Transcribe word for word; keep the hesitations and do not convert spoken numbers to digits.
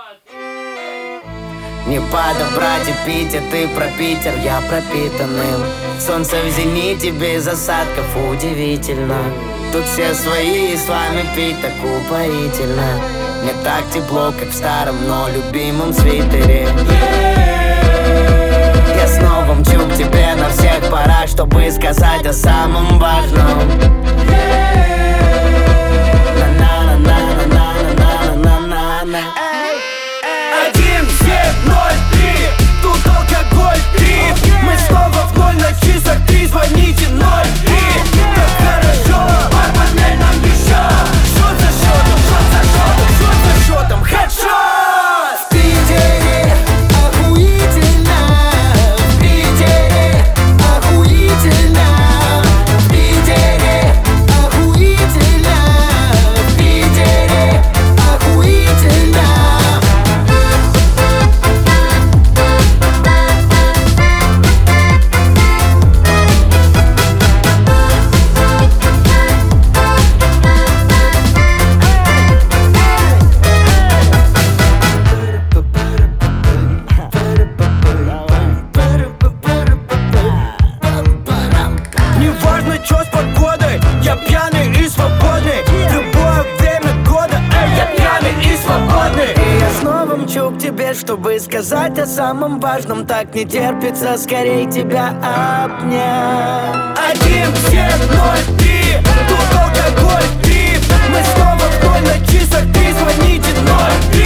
Не подобрать и пить, а ты про Питер, я пропитанным. Солнце в зените без осадков, удивительно. Тут все свои, и с вами пить так упоительно. Мне так тепло, как в старом, но любимом свитере. Я снова мчу к тебе на всех парах, чтобы сказать о самом важном. На-на-на-на-на-на-на-на-на-на. Один, семь, ноль, три, тут алкоголь, три. Мы снова в ноль на часах, три, звоните ноль три. Как хорошо, бармен нам еще. Счет за счетом, счет за счетом, счет за счетом, хедшот. В Питере охуительно, в Питере охуительно, в Питере охуительно, в Питере охуительно. Неважно, чё с погодой, я пьяный и свободный. В любое время года, эй, я пьяный и свободный. И я снова мчу к тебе, чтобы сказать о самом важном. Так не терпится скорей тебя обнять. Один, семь, ноль, три, тут алкоголь, три. Мы снова в ноль на часах, три, звоните ноль три.